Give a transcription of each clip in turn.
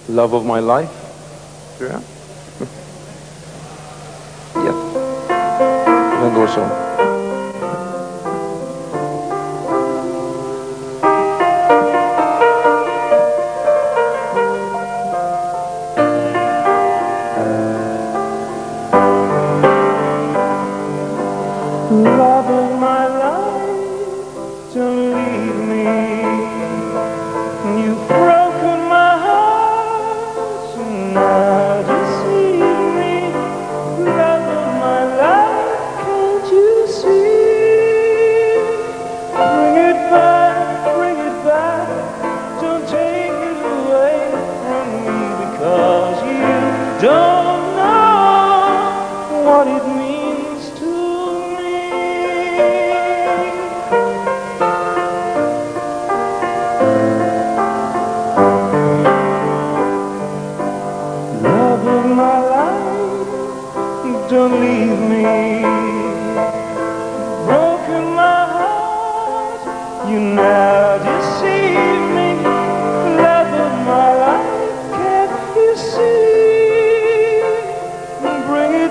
Love of my life, tror jeg. Yes. Den går sånn. Love of my life, don't leave me. You've broken my heart, and now deceive me. Love of my life, can't you see? Bring it back, don't take it away from me, because you don't know what it means to me. Love of my life, don't leave me. Broken my heart, you now deceive me. Love of my life, can't you see? Bring it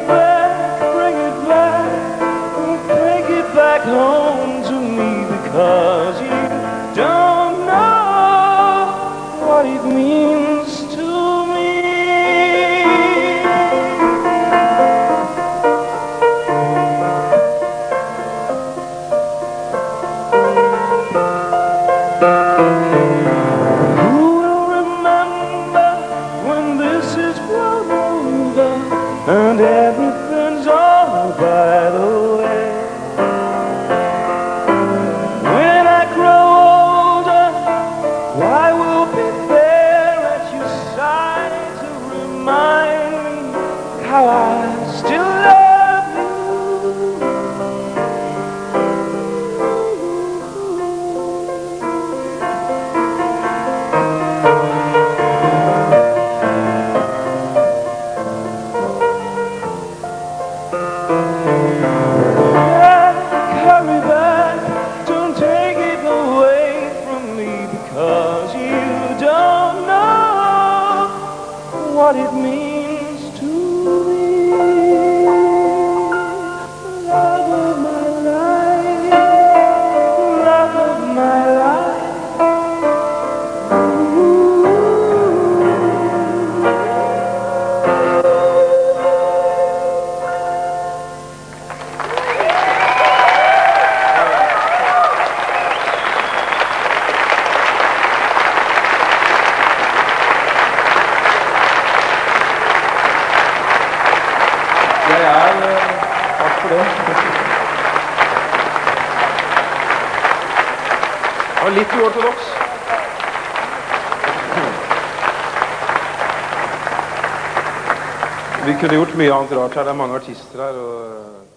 back home to me, because you don't know what it means to me. Who will remember when this is blown over and everything's all by the way? When I grow older, I will be there at your side to remind me how I still love you. Hurry back, don't take it away from me, because you don't know what it means to me. Love of my life, love of my life. Takk for det. Det var litt uortodoks. Vi kunne gjort mye annet rart her. Det er mange artister her. Og